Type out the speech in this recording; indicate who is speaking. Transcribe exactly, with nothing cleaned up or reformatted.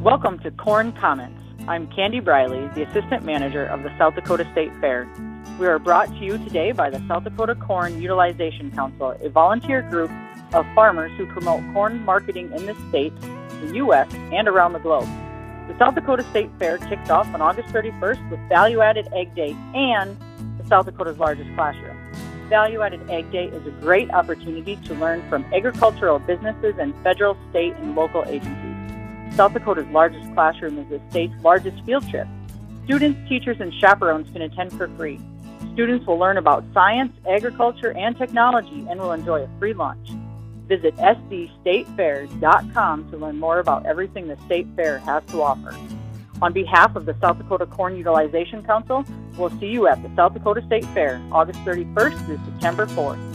Speaker 1: Welcome to Corn Comments. I'm Candy Briley, the Assistant Manager of the South Dakota State Fair. We are brought to you today by the South Dakota Corn Utilization Council, a volunteer group of farmers who promote corn marketing in the state, the U S, and around the globe. The South Dakota State Fair kicked off on August thirty-first with Value Added Egg Day and the South Dakota's largest classroom. Value Added Egg Day is a great opportunity to learn from agricultural businesses and federal, state, and local agencies. South Dakota's largest classroom is the state's largest field trip. Students, teachers, and chaperones can attend for free. Students will learn about science, agriculture, and technology and will enjoy a free lunch. Visit S D state fair dot com to learn more about everything the State Fair has to offer. On behalf of the South Dakota Corn Utilization Council, we'll see you at the South Dakota State Fair, August thirty-first through September fourth.